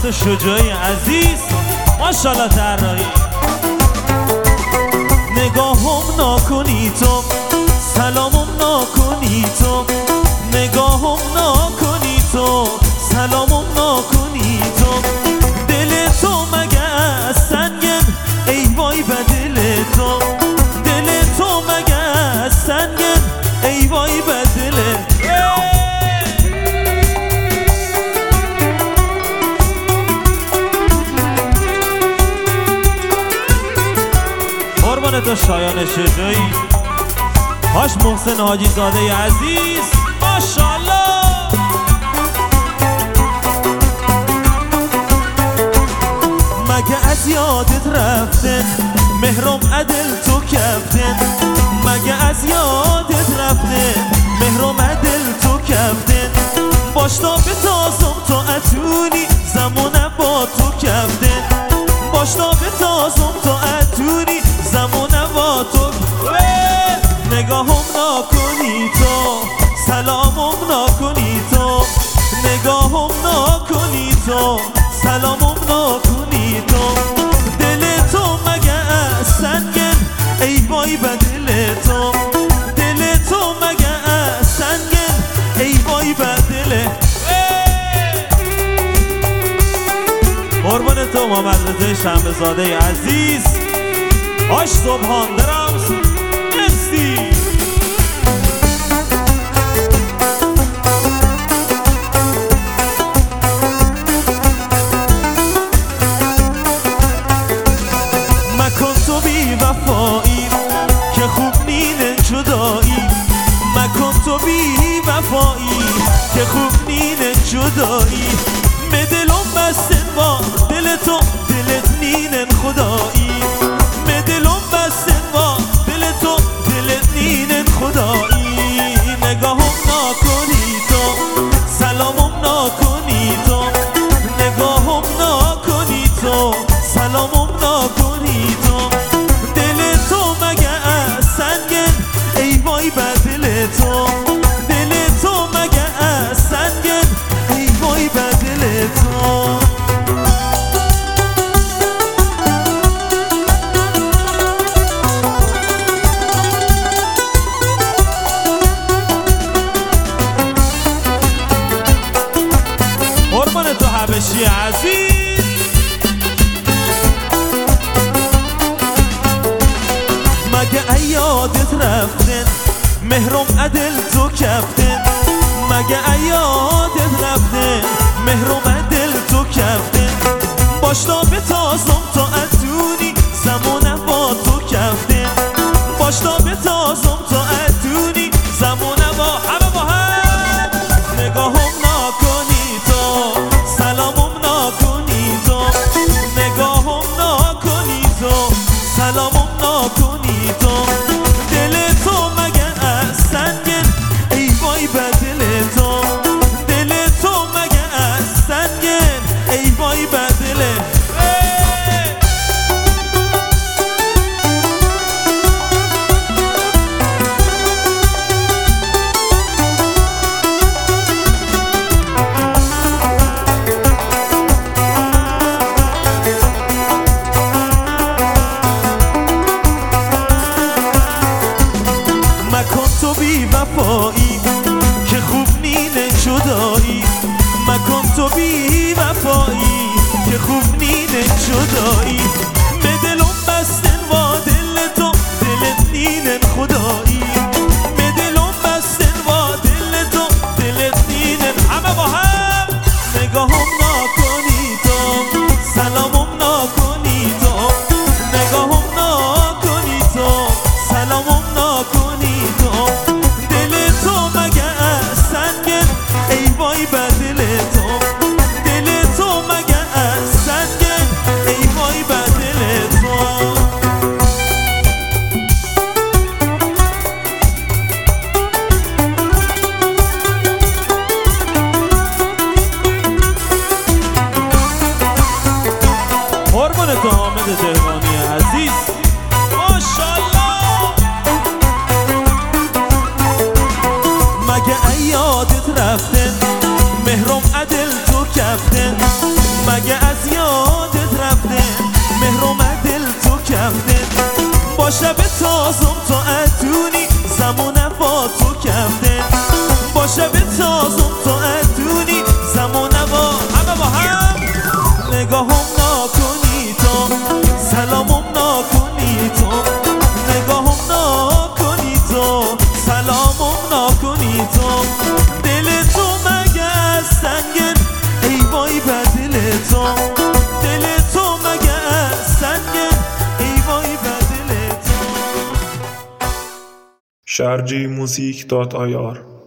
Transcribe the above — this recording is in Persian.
تو شجاعی عزیز، ماشاءالله طراحی. نگاهم ناکنی تو، سلامم ناکنی تو، نگاهم ناکنی تو، سلامم ناکنی تو. دل تو مگه از سنگن ای وای به دل تو، دل تو مگه از سنگن ای وای به دل. قربان تو شایان شجاعی، هاش محسن حاجی زاده عزیز، ماشاءالله. مگه از یادت رفتن مهرم عدل تو کفتن، مگه از یادت رفتن مهرم عدل تو کفتن. باش تا بتازم تو اتونی زمونه با تو کفتن، باش تا بتازم تو اتونی زمونه با تو. نگاهم ناکنی تو، سلامم ناکنی تو، نگاهم ناکنی تو، سلامم ناکنی تو. دل تو مگه از سنگن ای وای به دل تو، دل تو مگه از سنگن ای وای به دل. قربان تو محمد رضا شنبه زاده عزیز، آش صبحان درامز مرسی. مکن تو بی وفایی که خوب نینه جدایی، مکن تو بی وفایی که خوب نینه جدایی. به دلم بستن با دل تو، دلت نینن خدایی. به دلم بستن با دل تو، دلت نینن خدایی. نگاهم ناکنی تو، سلامم ناکنی تو، نگاهم ناکنی تو، سلامم ناکنی تو. دل تو مگه از سنگن ای وای به دل تو، دل تو مگه از سنگن ای وای به دل تو. قربان تو حبشی عزیز، مگه ایادت رفتن مهرم عدل تو کفتن، مگه ایادت رفتن مهرم عدل تو کفتن. باش تا بتازم تو اتونی زمونه با تو کفتن، باش تا بتازم تو اتونی زمونه با همه با هم. نگاهم ناکنی تو، سلامم ناکنی تو، نگاهم ناکنی تو، سلامم ناکنی تو. دل تو مگه از سنگن ای وای به دل تو، دل تو مگه از سنگن ای وای به دل. مکن تو بی وفایی که خوب نینه جدایی، مکن تو بی وفایی که خوب نینه جدایی. به دلم بستن با دل تو، دلت نینن خدایی. به دلم بستن با دل تو، دلت نینن همه با هم. نگاهم ناکنی تو، سلامم ناکنی تو، نگاهم ناکنی تو، سلامم ناکنی تو. دل تو مگه از سنگن ای وای به دل تو، دل تو مگه از سنگن ای وای به دل تو. قربان تو حامد تهرانی عزیز، ماشاءالله. مگه ایادت رفتن مهرم عدل تو کفتن، مگه باشه به تازم تو ادونی زمونه با تو کمده باشه به تازم تو ادونی زمونه با همه با هم نگاهم نکنی تو سلامم نکنی تو نگاهم نکنی تو سلامم نکنی تو دل تو مگه از سنگن ای وای بر دل تو دل تو مگه از سنگن ای وای بر دل تو sharjmusic.ir